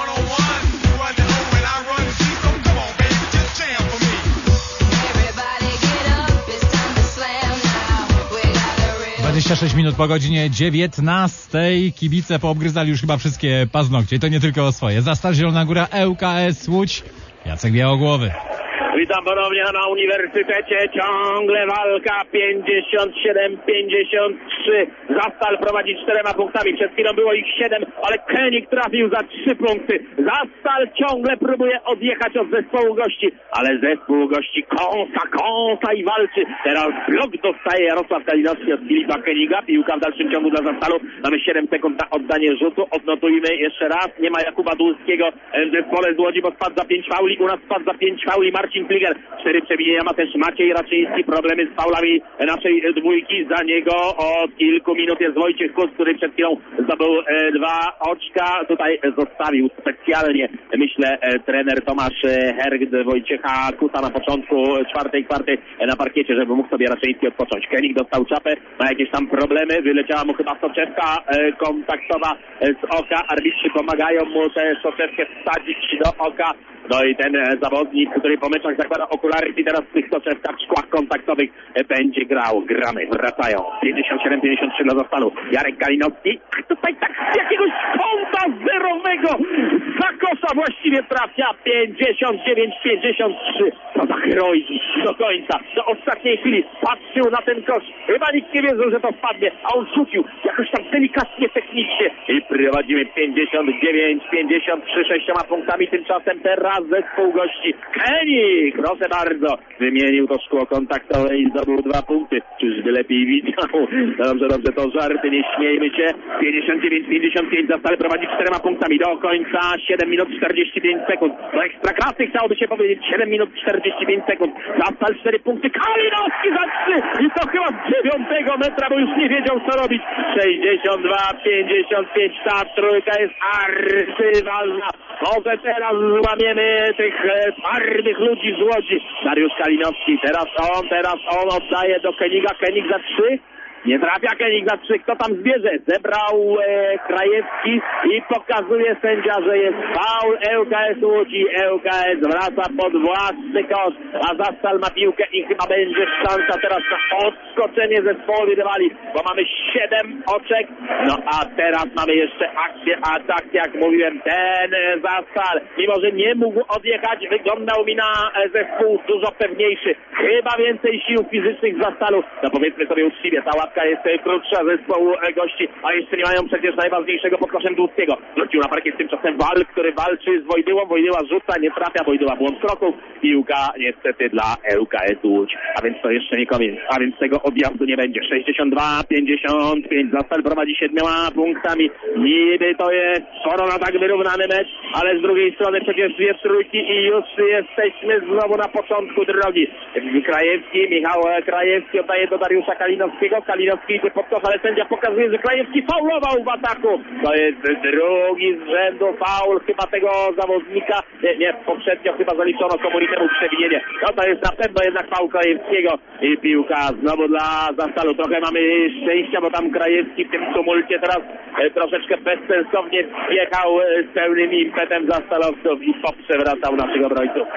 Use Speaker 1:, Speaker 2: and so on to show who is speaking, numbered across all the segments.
Speaker 1: now. 26 minut po godzinie 19. Kibice poobgryzali już chyba wszystkie paznokcie. I to nie tylko swoje. Zastal Zielona Góra, ŁKS Łódź. Jacek Białogłowy.
Speaker 2: Witam ponownie na Uniwersytecie. Ciągle walka 57-53. Zastal prowadzi 4 punktami. Przed chwilą było ich 7, ale Koenig trafił za 3 punkty. Zastal ciągle próbuje odjechać od zespołu gości, ale zespół gości kąsa i walczy. Teraz blok dostaje Jarosław Kalinowski od Filipa Koeniga. Piłka w dalszym ciągu dla Zastalu. Mamy 7 sekund na oddanie rzutu. Odnotujmy jeszcze raz. Nie ma Jakuba Dulskiego w zespole z Łodzi, bo spadł za 5 fauli. U nas spadł za 5 fauli Marcin Fliger. 4 przewinienia ma też Maciej Raczyński. Problemy z faulami naszej dwójki. Za niego od kilku minut jest Wojciech Kus, który przed chwilą zdobył 2 oczka. Tutaj zostawił specjalnie, myślę, trener Tomasz Hergd Wojciecha Kusa na początku 4. kwarty na parkiecie, żeby mógł sobie Raczyński odpocząć. Koenig dostał czapę, ma jakieś tam problemy. Wyleciała mu chyba soczewka kontaktowa z oka. Arbitrzy pomagają mu tę soczewkę wsadzić do oka. No i ten zawodnik, który po meczach zakłada okulary i teraz w tych soczewkach, szkłach kontaktowych będzie grał. Gramy, wracają. 57-53 dla Zastalu. Jarek Kalinowski. Tutaj tak z jakiegoś kąta zerowego za kosza właściwie trafia. 59-53. To za heroizm do końca. Do ostatniej chwili patrzył na ten kosz. Chyba nikt nie wiedział, że to wpadnie, a on rzucił jakoś tak delikatnie, technicznie. I prowadzimy 59-53 6 punktami. Tymczasem teraz zespół gości Koenig, proszę bardzo, wymienił to szkło kontaktowe i zdobył 2 punkty. Czyżby lepiej widział? Dobrze, to żarty, nie śmiejmy się. 59-55 Zastal prowadzi 4 punktami do końca. 7 minut 45 sekund. Do ekstraklasy chciałoby się powiedzieć 7 minut 45 sekund. Zastal 4 punkty. Kalinowski za 3 i to chyba z 9 metra, bo już nie wiedział co robić. 62-55, ta trójka jest arcywalna. Może teraz złamiemy tych twardych ludzi z Łodzi. Dariusz Kalinowski, teraz on oddaje do Koeniga. Koenig za 3. Nie trafia Koenig za 3. Kto tam zbierze? Zebrał Krajewski i pokazuje sędzia, że jest faul ŁKS Łódź. ŁKS wraca pod własny kosz, a Zastal ma piłkę i chyba będzie szansa teraz na odskoczenie zespołu rywali, bo mamy 7 oczek. No a teraz mamy jeszcze akcję, a tak jak mówiłem, ten Zastal, mimo że nie mógł odjechać, wyglądał mi na zespół dużo pewniejszy. Chyba więcej sił fizycznych Zastalu. No powiedzmy sobie uczciwie, ta łatka jest krótsza zespołu gości, a jeszcze nie mają przecież najważniejszego pod koszem Dłuskiego. Wrócił na parkiet tymczasem Wal, który walczy z Wojdyłą. Wojdyła rzuca, nie trafia, Wojdyła błąd kroków. Piłka niestety dla ŁKS Łódź. A więc to jeszcze nie koniec, a więc tego objazdu nie będzie. 62-55. Zastal prowadzi 7 punktami. Niby to jest sporo na tak wyrównany mecz, ale z drugiej strony przecież 2 trójki i już jesteśmy znowu na początku drogi. Krajewski, Michał Krajewski oddaje do Dariusza Kalinowskiego. Kalinowski idzie pod kosz, ale sędzia pokazuje, że Krajewski faulował w ataku. To jest drugi z rzędu faul chyba tego zawodnika. Nie, poprzednio chyba zaliczono komunitemu przewinienie. No to jest na pewno jednak faul Krajewskiego i piłka znowu dla Zastalu. Trochę mamy szczęścia, bo tam Krajewski w tym tumulcie teraz troszeczkę bezsensownie wjechał z pełnym impetem Zastalowców i poprzewracał naszych obrońców.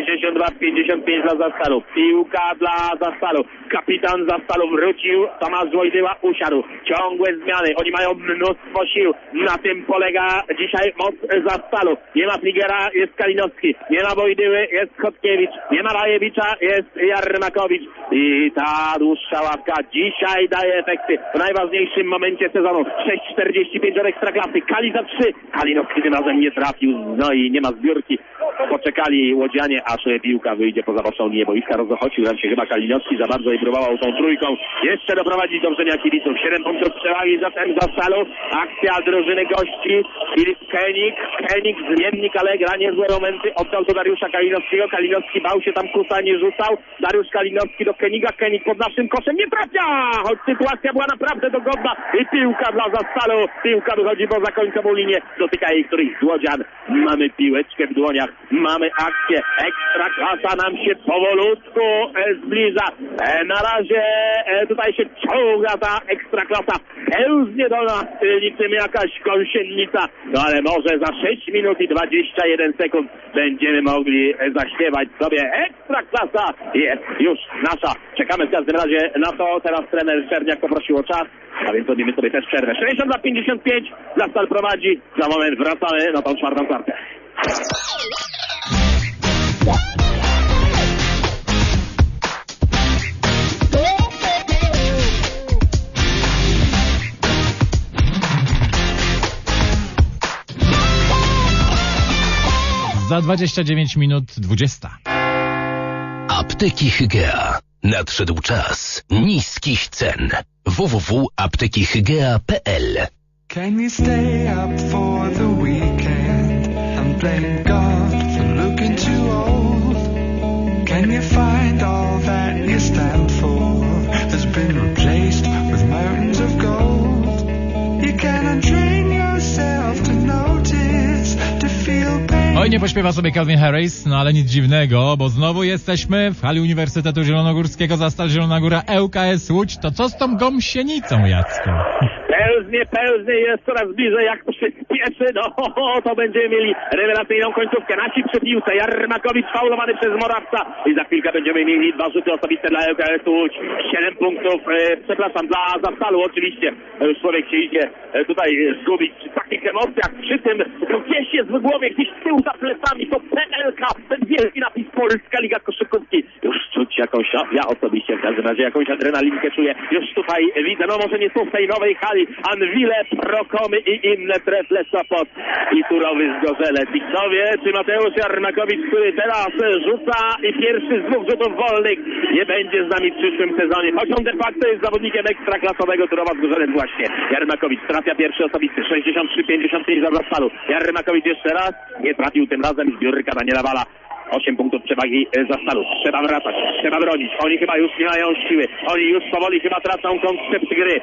Speaker 2: 62-55 dla Zastalu. Piłka dla Zastalu. Kapitan Zastalu wrócił. Tomasz Wojdyła usiadł. Ciągłe zmiany. Oni mają mnóstwo sił. Na tym polega dzisiaj moc Zastalu. Nie ma Fligera, jest Kalinowski. Nie ma Wojdyły, jest Chodkiewicz. Nie ma Rajewicza, jest Jarmakowicz. I ta dłuższa ławka dzisiaj daje efekty. W najważniejszym momencie sezonu. 6:45 do ekstraklasy. Kali za 3. Kalinowski tym razem nie trafił. No i nie ma zbiórki. Poczekali łodzianie, aż piłka wyjdzie poza waszą linię boiska. Rozochocił nam się chyba Kalinowski za bardzo i próbował tą trójką jeszcze doprowadzić do wrzenia kibiców. 7 punktów przewagi zatem Zastalu. Akcja drużyny gości. Filip Koenig zmiennik, ale gra niezłe momenty. Oddał do Dariusza Kalinowskiego. Kalinowski bał się tam Kusa, nie rzucał. Dariusz Kalinowski do Koeniga. Koenig pod naszym koszem nie trafia! Choć sytuacja była naprawdę dogodna. I piłka dla Zastalu. Piłka wychodzi poza końcową linię. Dotyka jej któryś z łodzian. Mamy piłeczkę w dłoniach. Mamy akcję. Ekstraklasa nam się powolutku zbliża. Na razie tutaj się czołga ta ekstraklasa, pełznie do nas niczym jakaś gąsienica, no ale może za 6 minut i 21 sekund będziemy mogli zaśpiewać sobie ekstraklasa jest już nasza. Czekamy w każdym razie na to, teraz trener Czerniak poprosił o czas, a więc robimy sobie też przerwę. 60-55, Zastal prowadzi, za moment wracamy na tą czwartą kwartę.
Speaker 1: Za 29 minut 20.
Speaker 3: Apteki Hygea. Nadszedł czas niskich cen. www.aptekihygea.pl.
Speaker 4: Can you stay up for the weekend and blame God for looking too old? Can you find all that you stand for has been replaced with mountains of gold? You cannot train yourself to notice, to feel pain.
Speaker 1: Oj, nie pośpiewa sobie Calvin Harris, no ale nic dziwnego, bo znowu jesteśmy w hali Uniwersytetu Zielonogórskiego, Zastal Zielona Góra, ŁKS Łódź. To co z tą gąsienicą, Jacku?
Speaker 2: Pełznie, jest coraz bliżej, jak to się spieszy, no to będziemy mieli rewelacyjną końcówkę. Nasi przy piłce, Jarmakowicz faulowany przez Morawca i za chwilkę będziemy mieli 2 rzuty osobiste dla ŁKS Łódź. 7 punktów, dla Zastalu oczywiście. Już człowiek się idzie tutaj zgubić w takich emocjach, przy tym gdzieś jest w głowie, gdzieś z tyłu za plecami, to PLK, ten wielki napis Polska Liga Koszykówki. Już czuć jakąś, ja osobiście w każdym razie jakąś adrenalinkę czuję. Już tutaj widzę, no może nie są w tej nowej hali, Anwile, Prokomy i inne trefle Sopot i Turowy Zgorzelec. I kto wie, czy Mateusz Jarmakowicz, który teraz rzuca i pierwszy z 2 rzutów wolnych, nie będzie z nami w przyszłym sezonie. Choć on de facto jest zawodnikiem ekstraklasowego Turowa Zgorzelec właśnie. Jarmakowicz trafia pierwszy osobisty, 63-55 za Zastalu. Jarmakowicz jeszcze raz, nie trafił tym razem, zbiórka Daniela Wala. 8 punktów przewagi Zastalu. Trzeba wracać, trzeba bronić. Oni chyba już nie mają siły. Oni już powoli chyba tracą koncept gry.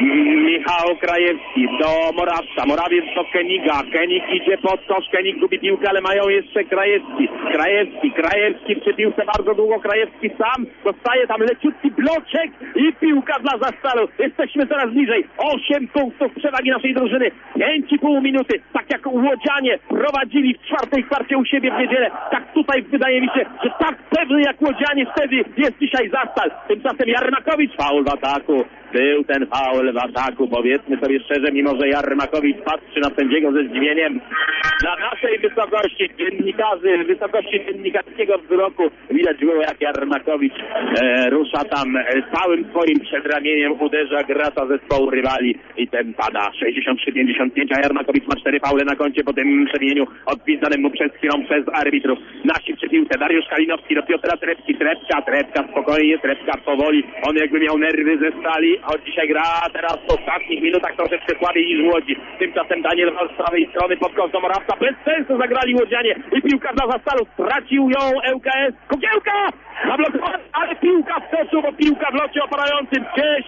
Speaker 2: Michał Krajewski do Morawca. Morawiec do Keniga. Kenig idzie pod kosz. Kenig gubi piłkę, ale mają jeszcze Krajewski. Krajewski przy piłce bardzo długo. Krajewski sam dostaje tam leciutki bloczek i piłka dla Zastalu. Jesteśmy coraz bliżej. 8 punktów przewagi naszej drużyny. 5,5 minuty. Tak jak Łodzianie prowadzili w czwartej kwarcie u siebie w niedzielę. Tak tutaj wydaje mi się, że tak pewny jak Łodzianie wtedy jest dzisiaj Zastal. Tymczasem Jarmakowicz, faul w ataku. Był ten faul w ataku, powiedzmy sobie szczerze, mimo że Jarmakowicz patrzy na sędziego ze zdziwieniem. Na naszej wysokości dziennikarzy, wysokości dziennikarskiego wzroku widać było, jak Jarmakowicz rusza tam całym swoim przedramieniem, uderza gracza zespołu rywali i ten pada 63-55, a Jarmakowicz ma 4 faule na koncie po tym przemieniu odpisanym mu przed chwilą przez arbitrów. Nasi przy piłce, Dariusz Kalinowski do Piotra Trepki, Trepka spokojnie, Trepka powoli, on jakby miał nerwy ze stali, choć dzisiaj gra teraz w ostatnich minutach troszeczkę słabiej niż Łodzi. Tymczasem Daniel Wal z prawej strony pod kątem Morawca, bez sensu zagrali Łodzianie i piłka dla Zastalu, stracił ją ŁKS, Kukiełka! Zablokowany, ale piłka w koszu, bo piłka w locie opadającym.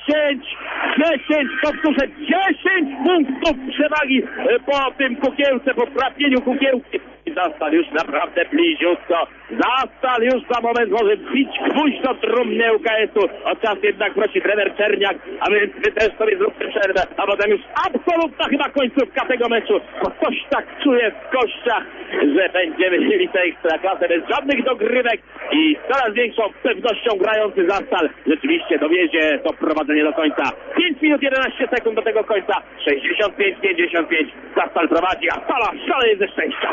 Speaker 2: 10, powtórzę, 10 punktów przewagi po tym Kukiełce, po trafieniu Kukiełki. Zastal już naprawdę bliziutko. Zastal już za moment może bić gwóźdź do trumny ŁKS-u. O czas jednak prosi trener Czerniak, a więc wy też sobie zróbcie przerwę. A potem już absolutna chyba końcówka tego meczu. Bo coś tak czuję w kościach, że będziemy mieli tę ekstraklasę bez żadnych dogrywek i coraz większą pewnością grający Zastal rzeczywiście dowiezie to prowadzenie do końca. 5 minut 11 sekund do tego końca. 65-55. Zastal prowadzi, a Stala szaleje ze szczęścia.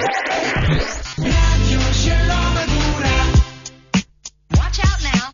Speaker 5: Watch out now.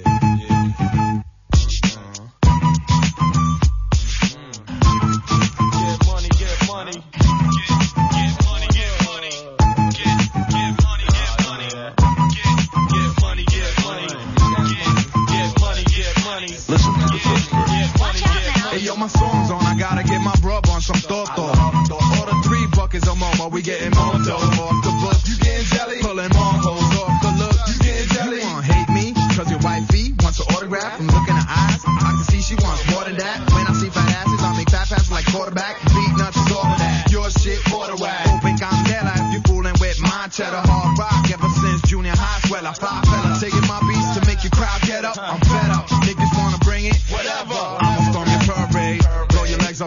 Speaker 6: Hey yo, my song's on, I gotta get my rub on some Toto. Order 3 buckets of Momo, we getting more dough. Off the book, you getting jelly? Pulling more hoes off the look, you getting jelly? You wanna hate me, cause your wifey wants an autograph. From looking in her eyes, I can see she wants more than that. When I see fat asses, I make fat passes like quarterback. Beat nuts is all of that. Your shit, order whack. Open candela if you fooling with my cheddar hard rock. Ever since junior high, swell I five fella. Taking my beats to make your crowd get up. I'm fed up, niggas wanna bring it, whatever.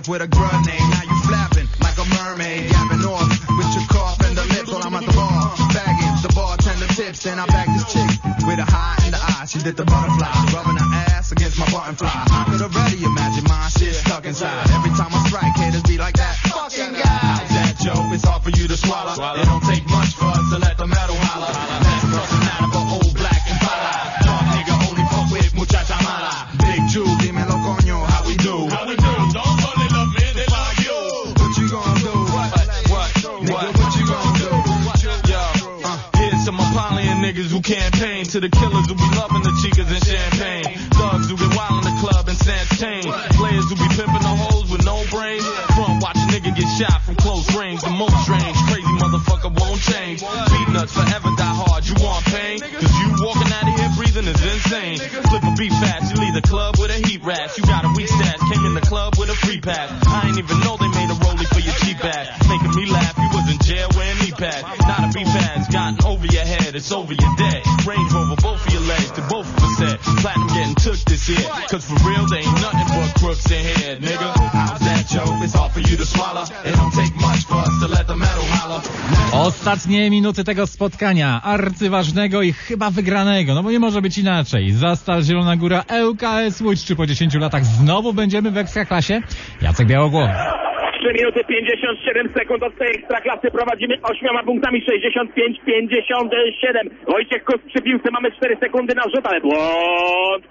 Speaker 6: off with a grenade. Now you flapping like a mermaid, yapping off with your cough and the lips while I'm at the bar. Bagging the bartender tips, then I bag this chick with a high in the eye. She did the butterfly, rubbing her ass against my button fly. I could already imagine my shit stuck inside. Every time I strike, haters be like that fucking guy. How's that, Joe? It's hard for you to swallow. It don't take much for us to let the metal holler. That's crossing out of an old black and fire. Dog nigga only fuck with muchacha mala. Big Jew, dímelo coño, how we do? How we do? Don't only love me, they like you. What you gonna do? What? Nigga, what you gonna do? Yo, here's some Apollyon niggas who campaign to the killers who be loving the chicas and champagne. Thugs who get wild in the club and snatch chain. Players who be pimping the hoes with no brains. Front watch a nigga get shot from close range. The most strange, crazy motherfucker won't change. Beat nuts forever die hard. You want pain? Cause you walking out of here breathing is insane. Flip a beat fast, you leave the club with a heat rash. You got a weak stash, came in the club with a free pass. I ain't even know they made a rollie for your cheap ass. Making me laugh, you was in jail wearing knee pads. Not a beef ass, gotten over your head, it's over your dead. Range Rover, both of your legs, to both of us said. Platinum getting took this year. Cause for real, there ain't nothing but crooks in here, nigga. How's that, Joe? It's hard for you to swallow. It don't take much for us to let the metal holler.
Speaker 1: Ostatnie minuty tego spotkania, arcyważnego i chyba wygranego, no bo nie może być inaczej. Zastal Zielona Góra, ŁKS Łódź. Czy po 10 latach znowu będziemy w Ekstraklasie? Jacek Białogłowy.
Speaker 2: 3 minuty 57 sekund od tej Ekstraklasy prowadzimy 8 punktami, 65-57. Wojciech Kus przy piłce, mamy 4 sekundy na rzut, ale błąd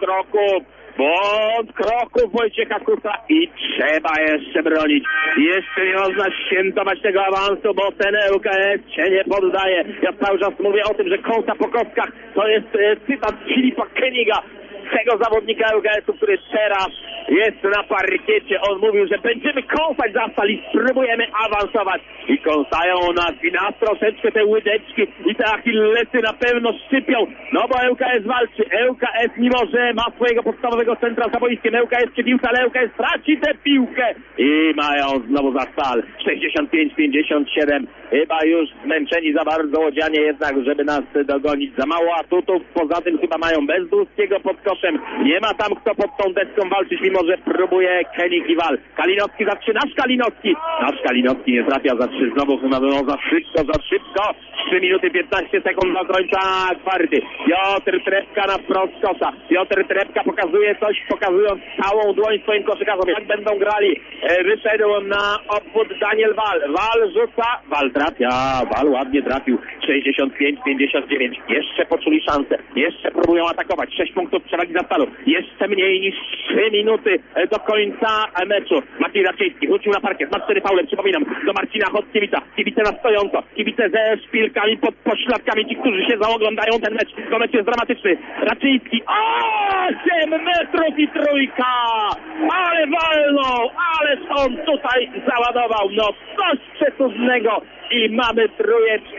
Speaker 2: kroków Wojciecha Kusa i trzeba jeszcze bronić. Jeszcze nie można świętować tego awansu, bo ten ŁKS się nie poddaje. Ja cały czas mówię o tym, że kąsa po kostkach to jest cytat Filipa Keniga, tego zawodnika ŁKS-u, który teraz jest na parkiecie. On mówił, że będziemy kąsać Zastal i spróbujemy awansować. I kąsają nas troszeczkę te łydeczki i te achillesy na pewno szczypią. No bo ŁKS walczy. ŁKS, mimo że ma swojego podstawowego centra za boiskiem, ŁKS przy piłce, ale ŁKS traci tę piłkę. I mają znowu Zastal. 65-57. Chyba już zmęczeni za bardzo łodzianie jednak, żeby nas dogonić. Za mało atutów. Poza tym chyba mają bez Dłuskiego pod koszem. Nie ma tam kto pod tą deską walczyć, mimo że próbuje Kenik i Wal. Kalinowski za 3. Nasz Kalinowski nie trafia za 3. Znowu chyba było za szybko. 3 minuty 15 sekund do końca kwarty. Piotr Trepka na wprost kosza. Piotr Trepka pokazuje coś, pokazując całą dłoń swoim koszykarzom, jak będą grali. Wyszedł na obwód Daniel Wal. Wal rzuca, Wal trafia, Wal ładnie trafił. 65-59. Jeszcze poczuli szansę. Jeszcze próbują atakować. 6 punktów przewagi Zastalu. Jeszcze mniej niż 3 minuty do końca meczu. Maciej Raczyński wrócił na parkiet. Ma 4 faule, przypominam. Do Marcina Chodkiewicza. Kibice na stojąco. Kibice ze szpilkami pod pośladkami. Ci, którzy się zaoglądają ten mecz. To mecz jest dramatyczny. Raczyński. 8 metrów i trójka! Ale walnął! Ależ on tutaj załadował. No coś przecudnego. I mamy trójeczkę.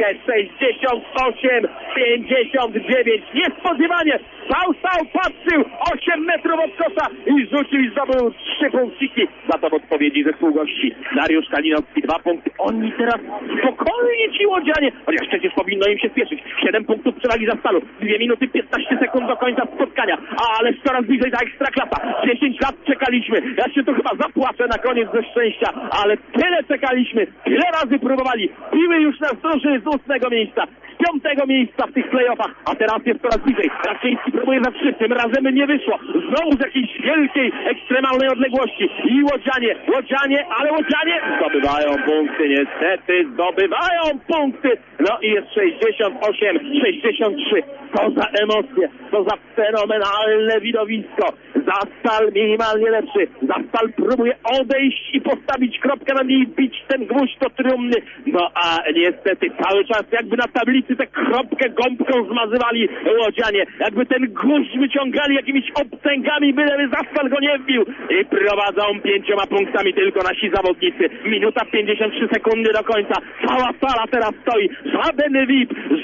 Speaker 2: 68-59. Niespodziewanie. Stał, patrzył. 8 metrów od kosza i rzucił i zdobył 3 punkciki. Za to w odpowiedzi zespół gości. Dariusz Kalinowski 2 punkty. Oni teraz spokojnie ci łodzianie. Chociaż przecież powinno im się spieszyć. 7 punktów przewagi Zastalu. 2 minuty 15 sekund do końca spotkania. Ale coraz bliżej ta Ekstraklasa. 10 lat czekaliśmy. Ja się tu chyba zapłaczę na koniec ze szczęścia. Ale tyle czekaliśmy. Tyle razy próbowali. Piły już nas drużyny z 8 miejsca. Z 5 miejsca w tych playoffach. A teraz jest coraz bliżej. Raczyński próbuje za 3. Tym razem nie wyszło. Znowu z jakiejś wielkiej, ekstremalnej odległości. I łodzianie, ale łodzianie zdobywają punkty. Niestety zdobywają punkty. No i jest 68-63. Co za emocje. Co za fenomenalne widowisko. Zastal minimalnie lepszy. Zastal próbuje odejść i postawić kropkę na niej, bić ten gwóźdź do trumny. No a niestety cały czas jakby na tablicy tę kropkę gąbką zmazywali łodzianie. Jakby ten gwóźdź wyciągali jakimiś obcęgami, byleby Zastal go nie wbił. I prowadzą 5 punktami tylko nasi zawodnicy. Minuta 53 sekundy do końca. Cała sala teraz stoi. Żaden VIP,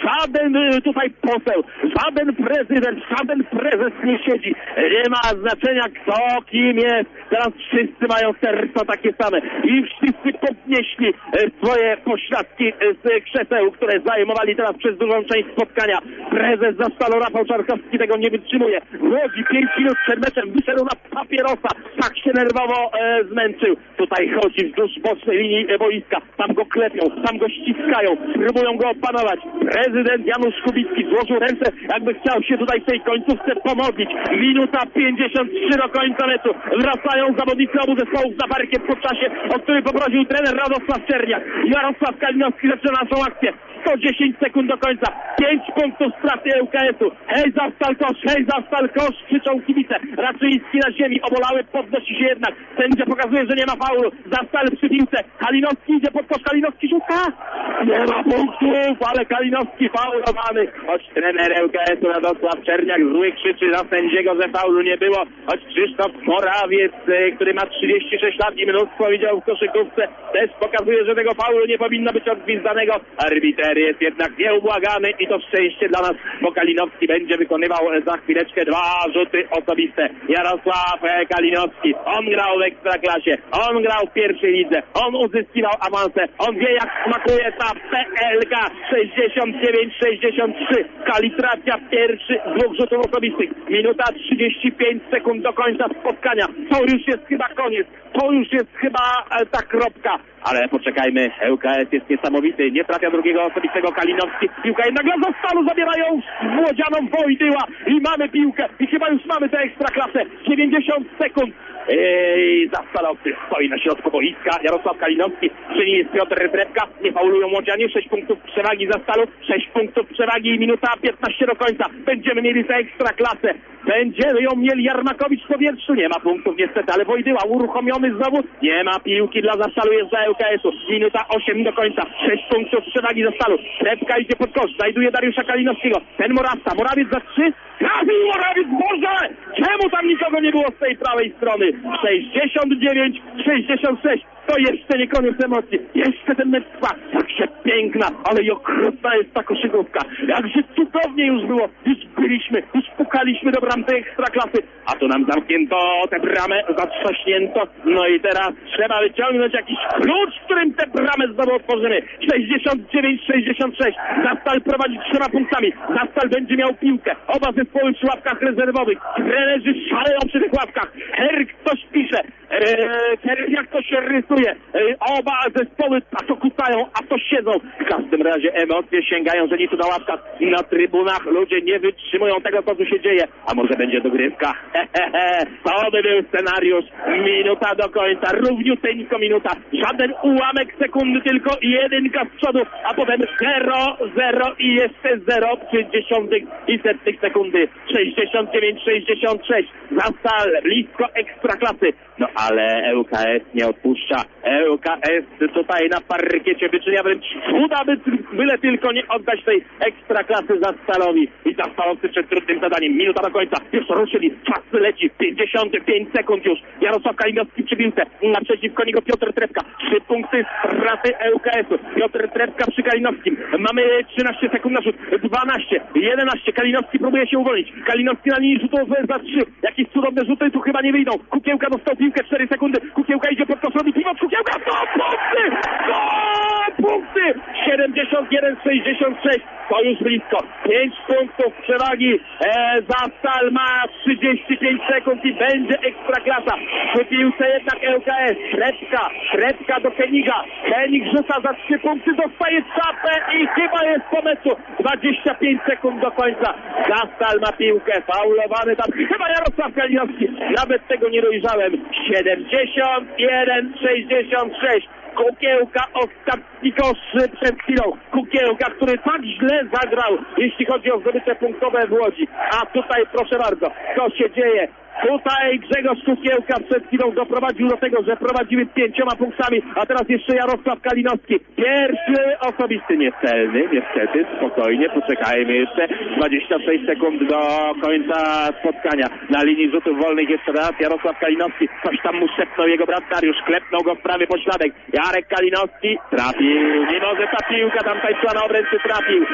Speaker 2: żaden tutaj poseł, żaden prezydent, żaden prezes nie siedzi. Nie ma znaczenia kto, kim jest. Teraz wszyscy mają serca takie same i wszyscy podnieśli swoje pośladki z krzeseł, które zajmowali teraz przez dużą część spotkania. Prezes Zastalu Rafał Czarkowski tego nie wytrzymuje. W Łodzi 5 minut przed meczem wyszedł na papierosa. Tak się nerwowo zmęczył. Tutaj chodzi wzdłuż bocznej linii boiska. Tam go klepią, tam go ściskają. Próbują go opanować. Prezydent Janusz Kubicki złożył ręce, jakby chciał się tutaj w tej końcówce pomodlić. Minuta 53 do końca meczu. Wracają zawodnicy obu zespołów na parkiet po czasie, o który poprosił trener Radosław Czerniak. Jarosław Kalinowski zaczyna naszą akcję. 110 sekund do końca. 5 punktów straty ŁKS-u. Hej Zastal Kosz, hej Zastal Kosz, krzyczą kibice. Raczyński na ziemi, obolały, podnosi się jednak. Sędzia pokazuje, że nie ma faulu. Zastal przy piłce. Kalinowski idzie pod kosz, Kalinowski rzuca. Nie ma punktów, ale Kalinowski faulowany. Choć trener ŁKS-u Radosław Czerniak zły krzyczy na sędziego, że faulu nie było. Choć Krzysztof Morawiec, który ma 36 lat i mnóstwo widział w koszykówce, też pokazuje, że tego faulu nie powinno być odgwizdanego. Arbiter jest jednak nieubłagany i to szczęście dla nas, bo Kalinowski będzie wykonywał za chwileczkę 2 rzuty osobiste. Jarosław Kalinowski, on grał w Ekstraklasie, on grał w pierwszej lidze, on uzyskiwał awansę, on wie jak smakuje ta PLK 69-63. Kalitracja pierwszy z 2 rzutów osobistych. Minuta 35 sekund do końca spotkania. To już jest chyba koniec, to już jest chyba ta kropka. Ale poczekajmy, ŁKS jest niesamowity, nie trafia drugiego osobistego Kalinowski. Piłka jednak dla Zastalu, zabierają młodzianom Wojdyła i mamy piłkę i chyba już mamy tę Ekstraklasę. 90 sekund. Zastalowcy stoi na środku boiska. Jarosław Kalinowski, przy nim jest Piotr Trepka. Nie faulują młodzianie. 6 punktów przewagi Zastalu. 6 punktów przewagi i minuta 15 do końca. Będziemy mieli tę Ekstraklasę. Będziemy ją mieli. Jarmakowicz w powietrzu. Nie ma punktów niestety, ale Wojdyła uruchomiony znowu. Nie ma piłki dla Zastalu, jest dla ŁKS-u. Minuta 8 do końca. 6 punktów przewagi Zastalu. Trepka idzie pod kosz. Znajduje Dariusza Kalinowskiego. Ten Morawca. Morawiec za 3. Trafił Morawiec. Boże! Czemu tam nikogo nie było z tej prawej strony? 69-66. To jeszcze nie koniec emocji. Jeszcze ten mecz trwa. Jakże piękna, ale i okrutna jest ta koszykówka. Jakże cudownie już było. Już byliśmy, już pukaliśmy do bram tej Ekstraklasy. A tu nam zamknięto tę bramę, zatrzaśnięto. No i teraz trzeba wyciągnąć jakiś klucz, którym tę bramę znowu otworzymy. 69-66. Zastal prowadzi 3 punktami. Zastal będzie miał piłkę. Oba zespoły przy ławkach rezerwowych. Trenerzy szaleją przy tych ławkach. Herk coś pisze. Jak to się rysuje. Oba zespoły a to kucają, a to siedzą. W każdym razie emocje sięgają, że nic na ławkach i na trybunach ludzie nie wytrzymują tego, co tu się dzieje. A może będzie dogrywka? To by był scenariusz. Minuta do końca. Równiuteńko minuta. Żaden ułamek sekundy, tylko 1 z przodu, a potem 0-0 i jeszcze 0 przy 10 i setnych sekundy. 69-66. Zastal blisko Ekstraklasy. No ale ŁKS nie odpuszcza. ŁKS tutaj na parkiecie wyczynia wręcz cuda, byle tylko nie oddać tej Ekstraklasy Zastalowi. I Zastalowcy przed trudnym zadaniem. Minuta do końca. Już ruszyli. Czas leci. 55 sekund już. Jarosław Kalinowski przy piłce. Naprzeciwko niego Piotr Trepka. 3 punkty straty ŁKS-u. Piotr Trepka przy Kalinowskim. Mamy 13 sekund na rzut. 12, 11. Kalinowski próbuje się uwolnić. Kalinowski na linii rzutów za 3. Jakieś cudowne rzuty tu chyba nie wyjdą. Kukiełka dostał piłkę 4 sekundy. Kukiełka idzie pod kosz, robi pivot. Kukiełka 100 punkty! 100 punkty! 71-66. To już blisko. 5 punktów przewagi. Zastal ma 35 sekund i będzie Ekstraklasa. Przy piłce jednak ŁKS. Trepka do Keniga. Kenig rzuca za 3 punkty. Dostaje czapę i chyba jest po meczu. 25 sekund do końca. Zastal ma piłkę. Faulowany tam. Chyba Jarosław Kalinowski. Nawet tego nie dojrzałem. 71-66. Kukiełka, ostatni kosz przed chwilą. Kukiełka, który tak źle zagrał, jeśli chodzi o zdobycze punktowe w Łodzi. A tutaj proszę bardzo, co się dzieje? Tutaj Grzegorz Kukiełka przed chwilą doprowadził do tego, że prowadziły 5 punktami, a teraz jeszcze Jarosław Kalinowski. Pierwszy osobisty niecelny, niestety, spokojnie, poczekajmy jeszcze. 26 sekund do końca spotkania. Na linii rzutów wolnych jeszcze raz Jarosław Kalinowski. Coś tam mu szepnął jego brat Dariusz, klepnął go w prawy pośladek. Jarek Kalinowski trafił, mimo że ta piłka tam tańczyła na obręczy, trafił.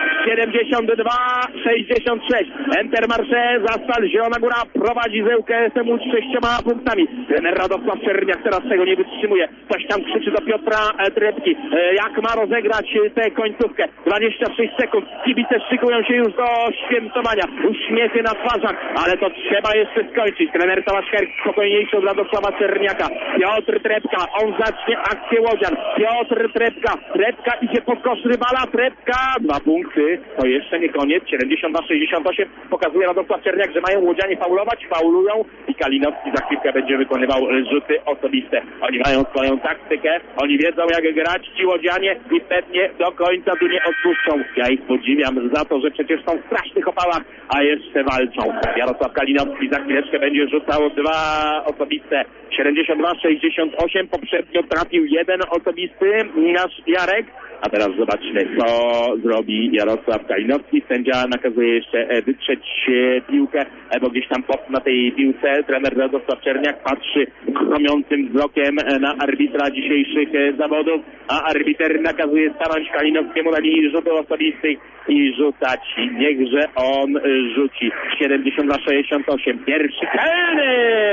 Speaker 2: 72-66. Intermarché, Zastal, Zielona Góra prowadzi z ŁKS-em Łódź 6 punktami. Trener Radosław Czerniak teraz tego nie wytrzymuje. Ktoś tam krzyczy do Piotra Trepki. Jak ma rozegrać tę końcówkę? 26 sekund. Kibice szykują się już do świętowania. Uśmiechy na twarzach, ale to trzeba jeszcze skończyć. Trener Tomasz Herk spokojniejszy od Radosława Czerniaka. Piotr Trepka, on zacznie akcję Łodzian. Piotr Trepka. Trepka idzie pod kosz rywala. Trepka, 2 punkty. To jeszcze nie koniec. 72-68 pokazuje Radosław Czerniak, że mają Łodzianie faulować. Faulują i Kalinowski za chwilkę będzie wykonywał rzuty osobiste. Oni mają swoją taktykę. Oni wiedzą, jak grać ci Łodzianie i pewnie do końca tu nie odpuszczą. Ja ich podziwiam za to, że przecież są w strasznych opałach, a jeszcze walczą. Jarosław Kalinowski za chwileczkę będzie rzucał 2 osobiste. 72-68, poprzednio trafił 1 osobisty nasz Jarek. A teraz zobaczmy, co zrobi Jarosław Kalinowski. Sędzia nakazuje jeszcze wytrzeć piłkę, bo gdzieś tam na tej piłce trener Radosław Czerniak patrzy gromiącym wzrokiem na arbitra dzisiejszych zawodów, a arbiter nakazuje stanąć Kalinowskiemu na linii rzutów osobistych i rzucać. Niechże on rzuci. 72-68. Pierwszy celny!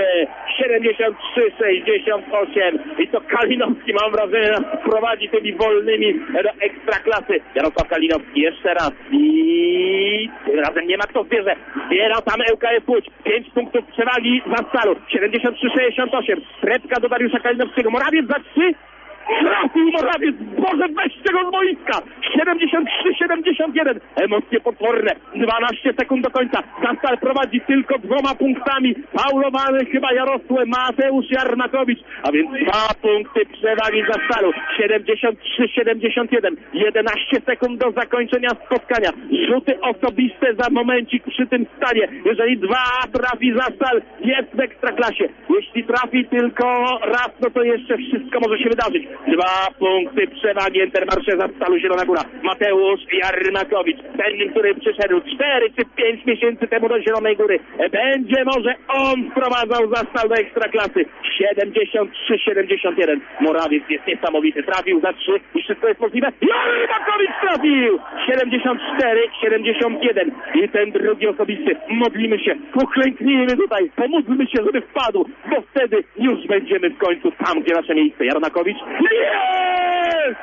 Speaker 2: 73-68. I to Kalinowski, mam wrażenie, nas prowadzi tymi wolnymi do Ekstraklasy. Jarosław Kalinowski jeszcze raz i tym razem nie ma kto zbierze. Zbierał tam ŁKS Łódź. 5 punktów przewagi Zastalu. 73-68. Trepka do Dariusza Kalinowskiego. Morawiec za 3. Trafił Morawiec, Boże, weźcie go z boiska. 73-71. Emocje potworne. 12 sekund do końca. Zastal prowadzi tylko 2 punktami. Faulowany chyba Mateusz Jarmakowicz. A więc 2 punkty przewagi Zastalu. 73-71. 11 sekund do zakończenia spotkania. Rzuty osobiste za momencik przy tym stanie. Jeżeli 2 trafi Zastal, jest w Ekstraklasie. Jeśli trafi tylko raz, no to jeszcze wszystko może się wydarzyć. 2 punkty przewagi Intermarché Zastalu Zielona Góra. Mateusz Jarmakowicz, ten, który przyszedł 4 czy 5 miesięcy temu do Zielonej Góry. Będzie może on wprowadzał Zastal do Ekstraklasy. 73-71. Morawiec jest niesamowity. Trafił za 3 i wszystko jest możliwe. Jarmakowicz trafił! 74-71. I ten drugi osobisty. Modlimy się, poklęknijmy tutaj, pomódlmy się, żeby wpadł, bo wtedy już będziemy w końcu tam, gdzie nasze miejsce. Jarmakowicz. Jest!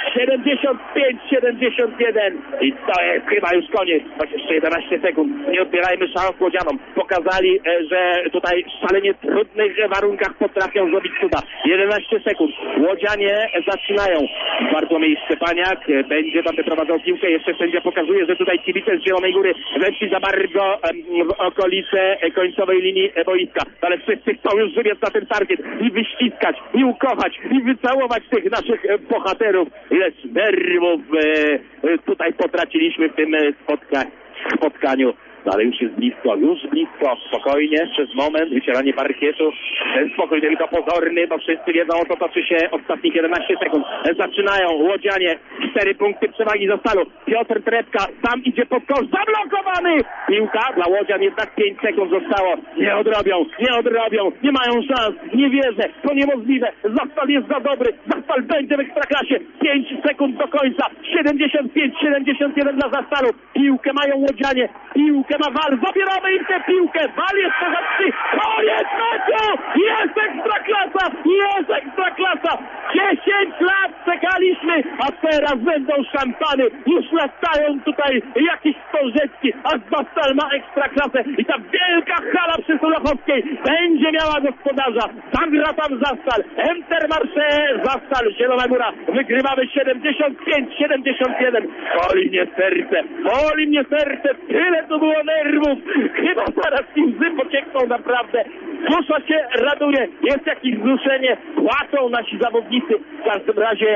Speaker 2: 75-71 i to jest chyba już koniec. Choć jeszcze 11 sekund. Nie odbierajmy szans Łodzianom. Pokazali, że tutaj w szalenie trudnych warunkach potrafią zrobić cuda. 11 sekund. Łodzianie zaczynają. Bartłomiej Szczepaniak będzie tam wyprowadzał piłkę. Jeszcze sędzia pokazuje, że tutaj kibice z Zielonej Góry weszli za bardzo w okolice końcowej linii boiska. Ale wszyscy chcą już wybiec na ten parkiet i wyściskać, i ukochać, i wycałować tych naszych bohaterów. Ileż nerwów tutaj potraciliśmy w tym spotkaniu. No ale już jest blisko, spokojnie, przez moment, wycieranie parkietu, ten spokój tylko pozorny, bo wszyscy wiedzą, o co toczy się ostatnich 11 sekund. Zaczynają Łodzianie, 4 punkty przewagi Zastalu. Piotr Trepka, tam idzie pod kosz, zablokowany! Piłka dla Łodzian, jednak 5 sekund zostało. Nie odrobią, nie mają szans, nie wierzę, to niemożliwe. Zastal jest za dobry, Zastal będzie w Ekstraklasie. 5 sekund do końca, 75-71 dla Zastalu. Piłkę mają Łodzianie, piłkę ma Wal, zabieramy im tę piłkę, Wal jeszcze za 3, koniec meczu! Jest Ekstraklasa! 10 lat czekaliśmy, a teraz będą szampany, już latają tutaj jakieś stożeczki, a Zastal ma Ekstraklasę i ta wielka hala przy Sulachowskiej będzie miała gospodarza, zagra tam Zastal, Intermarché, Zastal, Zielona Góra, wygrywamy 75-71, boli mnie serce, tyle to było nerwów, chyba zaraz ci łzy pociekną naprawdę, dusza się raduje, jest jakieś wzruszenie, płaczą nasi zawodnicy, w każdym razie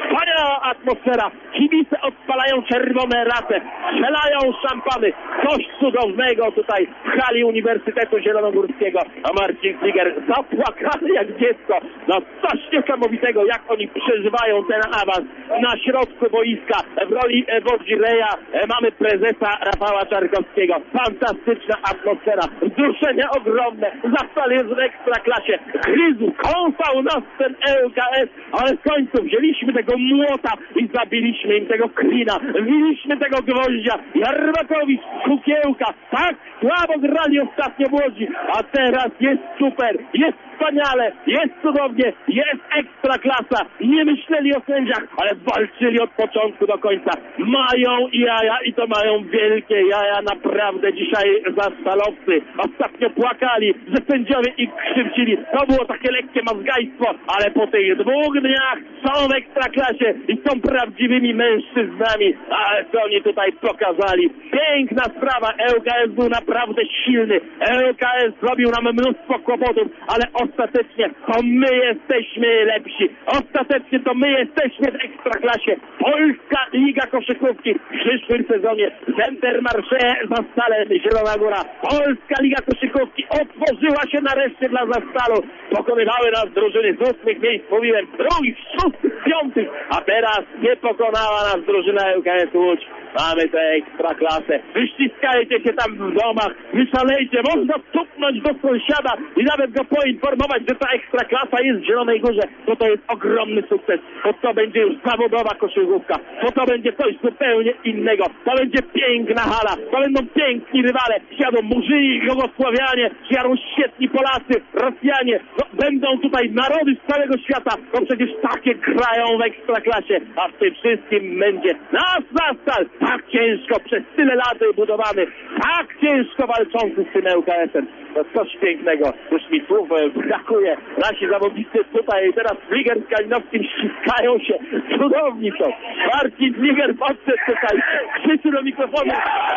Speaker 2: Wspaniała atmosfera. Kibice odpalają czerwone race, strzelają szampany. Coś cudownego tutaj w hali Uniwersytetu Zielonogórskiego. A Marcin Fliger zapłakany jak dziecko. No coś niesamowitego, jak oni przeżywają ten awans. Na środku boiska w roli Wodzireja mamy prezesa Rafała Czarkowskiego. Fantastyczna atmosfera, wzruszenia ogromne. Zastal jest w ekstraklasie. Gryzł, kąsał nas ten ŁKS, ale w końcu wzięliśmy tego młota i zabiliśmy im tego klina. Wbiliśmy tego gwoździa. Jarmakowicz, Kukiełka. Tak słabo grali ostatnio w Łodzi, a teraz jest super, jest wspaniale, jest cudownie, jest ekstraklasa. Nie myśleli o sędziach, ale walczyli od początku do końca. Mają jaja i to mają wielkie jaja naprawdę dzisiaj zastalowcy. Ostatnio płakali, że sędziowie ich krzywdzili. To było takie lekkie mazgajstwo, ale po tych 2 dniach są w ekstraklasie i są prawdziwymi mężczyznami. Ale co oni tutaj pokazali? Piękna sprawa. ŁKS był naprawdę silny. ŁKS zrobił nam mnóstwo kłopotów, ale ostatecznie to my jesteśmy lepsi. Ostatecznie to my jesteśmy w ekstraklasie. Polska Liga Koszykówki w przyszłym sezonie. Intermarché Zastalem, Zielona Góra. Polska Liga Koszykówki otworzyła się nareszcie dla Zastalu. Pokonywały nas drużyny z 8 miejsc, mówiłem, 2., 6., 5., a teraz nie pokonała nas drużyna ŁKS Łódź. Mamy tę ekstraklasę. Wyściskajcie się tam w domach, wyszalejcie, można stuknąć do sąsiada i nawet go poinformować, że ta ekstraklasa jest w Zielonej Górze, bo to jest ogromny sukces, bo to będzie już zawodowa koszykówka, bo to będzie coś zupełnie innego, to będzie piękna hala, to będą piękni rywale, przyjadą Murzyni, Jugosławianie, przyjadą świetni Polacy, Rosjanie, no, będą tutaj narody z całego świata, bo przecież takie grają w ekstraklasie, a w tym wszystkim będzie nas Zastal, tak ciężko, przez tyle lat budowany, tak ciężko walczący z tym ŁKS-em. To coś pięknego. Już mi słów brakuje. Nasi zawodnicy tutaj teraz Fliger z Kalinowskim ściskają się. Cudowni to. Marcin Fliger podszedł tutaj. Krzyczy do mikrofonu.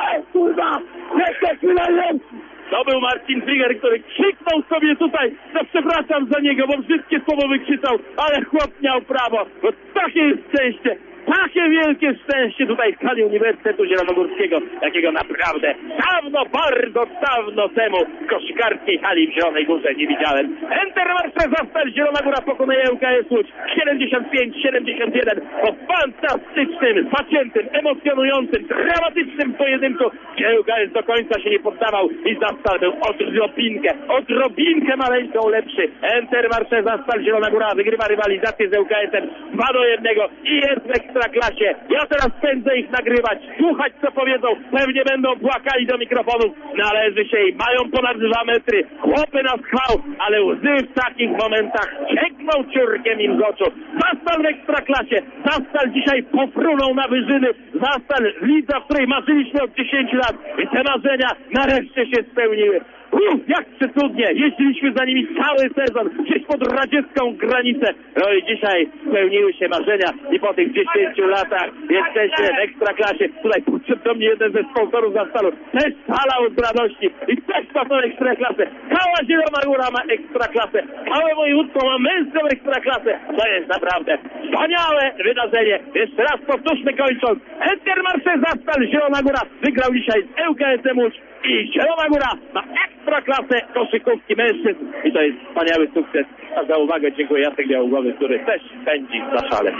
Speaker 2: Kurwa! To był Marcin Fliger, który krzyknął sobie tutaj. No przepraszam za niego, bo wszystkie słowo wykrzyczał, ale chłop miał prawo. Bo takie jest szczęście. Takie wielkie szczęście tutaj w hali Uniwersytetu Zielonogórskiego, jakiego naprawdę dawno, bardzo dawno temu w koszykarskiej hali w Zielonej Górze nie widziałem. Intermarché Zastal, Zielona Góra pokonuje ŁKS Łódź 75-71 po fantastycznym, zaciętym, emocjonującym, dramatycznym pojedynku, gdzie ŁKS do końca się nie poddawał i Zastal był odrobinkę maleńką lepszy. Intermarché Zastal, Zielona Góra wygrywa rywalizację z ŁKS-em 2-1 i jest w ekstraklasie. Ja teraz pędzę ich nagrywać, słuchać co powiedzą, pewnie będą płakali do mikrofonów, należy się im, mają ponad 2 metry, chłopy na schwał, ale łzy w takich momentach ciekną ciurkiem im z oczu. Zastal w ekstraklasie, Zastal dzisiaj pofrunął na wyżyny, Zastal lidza, w której marzyliśmy od 10 lat i te marzenia nareszcie się spełniły. Jak przecudnie, jeździliśmy za nimi cały sezon, gdzieś pod radziecką granicę. No i dzisiaj spełniły się marzenia i po tych 10 latach jesteśmy w ekstraklasie. Tutaj podszedł do mnie jeden ze sponsorów Zastalu, też szalał z radości i też ma tą ekstraklasę. Cała Zielona Góra ma ekstraklasę, całe województwo ma męską ekstraklasę. To jest naprawdę wspaniałe wydarzenie. Jeszcze raz powtórzmy kończąc. Intermarché Zastal, Zielona Góra wygrał dzisiaj z ŁKS-em Łódź i Zielona Góra ma ekstraklasę koszykówki mężczyzn i to jest wspaniały sukces. A za uwagę dziękuję Jacek Białogłowy, który też pędzi za szale.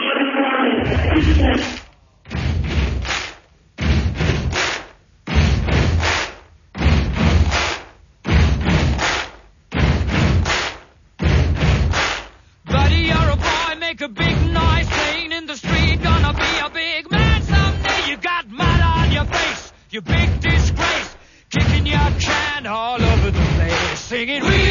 Speaker 7: Buddy, you're a boy, make a big noise, playing in the street, gonna be a big man someday. You got mud on your face, you big disgrace, kicking your can all over the place, singing we